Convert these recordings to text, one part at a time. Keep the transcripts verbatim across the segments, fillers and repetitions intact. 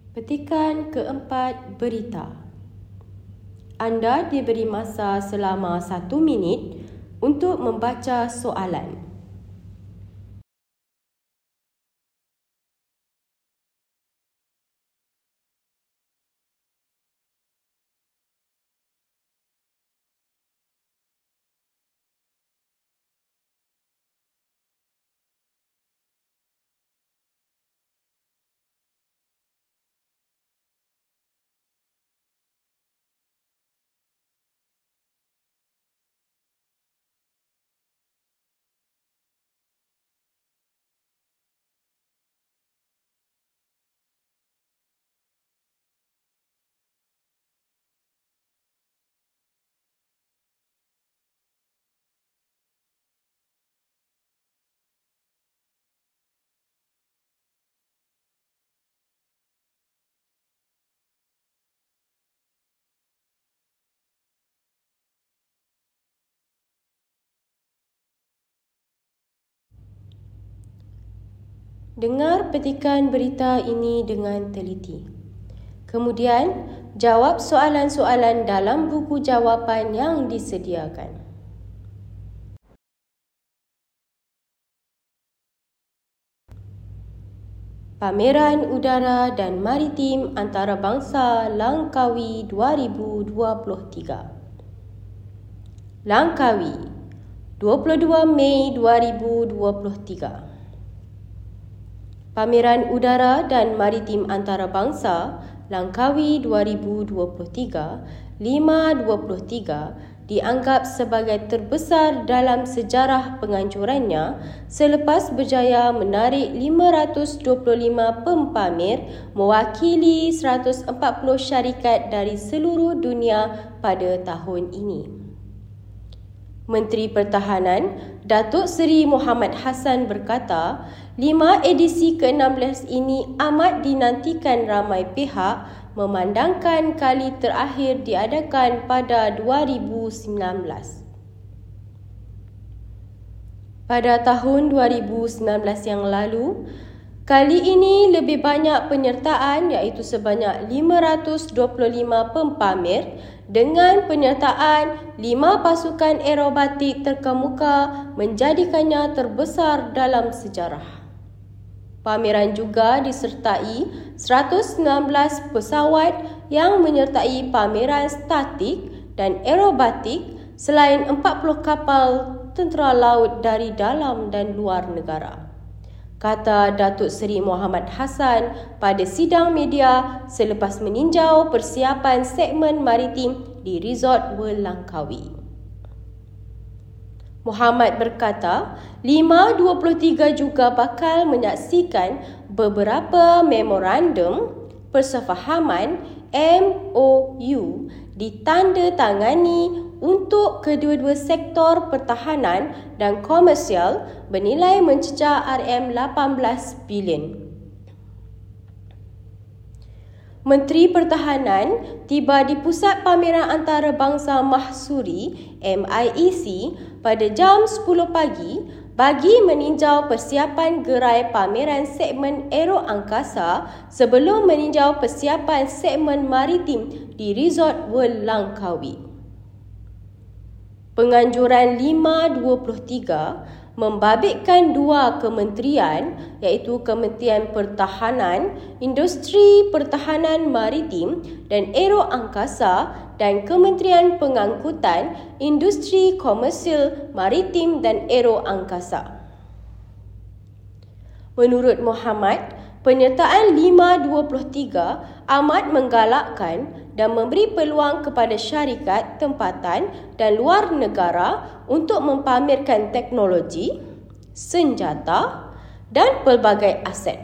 Petikan keempat berita. Anda diberi masa selama satu minit untuk membaca soalan. Dengar petikan berita ini dengan teliti. Kemudian, jawab soalan-soalan dalam buku jawapan yang disediakan. Pameran Udara dan Maritim Antarabangsa Langkawi dua ribu dua puluh tiga. Langkawi, dua puluh dua Mei dua ribu dua puluh tiga. Pameran Udara dan Maritim Antarabangsa Langkawi dua ribu dua puluh tiga, lima dua puluh tiga dianggap sebagai terbesar dalam sejarah penganjurannya selepas berjaya menarik lima ratus dua puluh lima pempamer mewakili seratus empat puluh syarikat dari seluruh dunia pada tahun ini. Menteri Pertahanan Datuk Seri Mohamad Hassan berkata, lima edisi ke enam belas ini amat dinantikan ramai pihak memandangkan kali terakhir diadakan pada dua ribu sembilan belas. Pada tahun dua ribu sembilan belas yang lalu, kali ini lebih banyak penyertaan iaitu sebanyak lima ratus dua puluh lima pempamer dengan penyertaan lima pasukan aerobatik terkemuka menjadikannya terbesar dalam sejarah. Pameran juga disertai seratus sembilan belas pesawat yang menyertai pameran statik dan aerobatik selain empat puluh kapal tentera laut dari dalam dan luar negara, kata Datuk Seri Mohamad Hassan pada sidang media selepas meninjau persiapan segmen maritim di Resort World Langkawi. Mohamad berkata, lima dua puluh tiga juga bakal menyaksikan beberapa memorandum persefahaman M O U ditandatangani untuk kedua-dua sektor pertahanan dan komersial bernilai mencecah R M lapan belas bilion. Menteri Pertahanan tiba di Pusat Pameran Antarabangsa Mahsuri M I E C pada jam sepuluh pagi bagi meninjau persiapan gerai pameran segmen aero angkasa sebelum meninjau persiapan segmen maritim di Resort World Langkawi. Penganjuran lima dua puluh tiga membabitkan dua kementerian iaitu Kementerian Pertahanan, Industri Pertahanan Maritim dan Aero Angkasa dan Kementerian Pengangkutan, Industri Komersil Maritim dan Aero Angkasa. Menurut Mohamad, penyertaan lima dua puluh tiga amat menggalakkan dan memberi peluang kepada syarikat tempatan dan luar negara untuk mempamerkan teknologi, senjata dan pelbagai aset.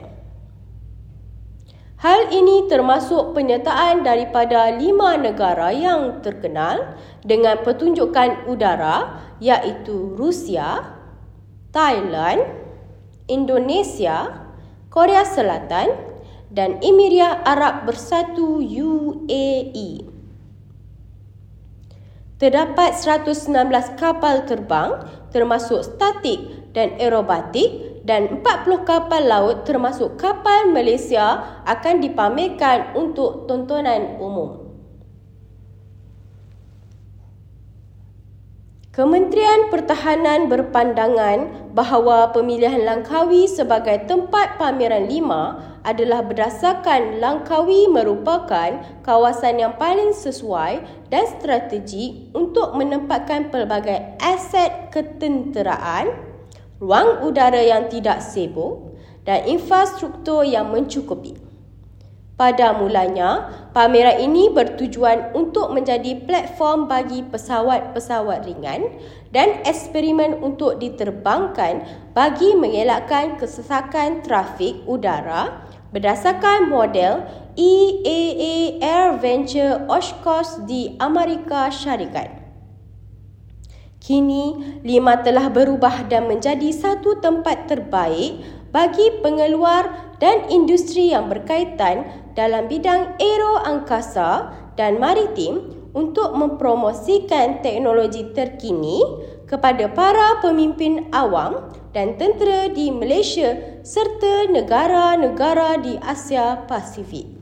Hal ini termasuk penyertaan daripada lima negara yang terkenal dengan pertunjukan udara iaitu Rusia, Thailand, Indonesia, Korea Selatan dan Emirat Arab Bersatu U A E. Terdapat seratus sembilan belas kapal terbang termasuk statik dan aerobatik dan empat puluh kapal laut termasuk kapal Malaysia akan dipamerkan untuk tontonan umum. Kementerian Pertahanan berpandangan bahawa pemilihan Langkawi sebagai tempat pameran lima adalah berdasarkan Langkawi merupakan kawasan yang paling sesuai dan strategik untuk menempatkan pelbagai aset ketenteraan, ruang udara yang tidak sibuk dan infrastruktur yang mencukupi. Pada mulanya, pameran ini bertujuan untuk menjadi platform bagi pesawat-pesawat ringan dan eksperimen untuk diterbangkan bagi mengelakkan kesesakan trafik udara berdasarkan model E A A Air Venture Oshkosh di Amerika Syarikat. Kini, Lima telah berubah dan menjadi satu tempat terbaik bagi pengeluar dan industri yang berkaitan dalam bidang aero angkasa dan maritim untuk mempromosikan teknologi terkini kepada para pemimpin awam dan tentera di Malaysia serta negara-negara di Asia Pasifik.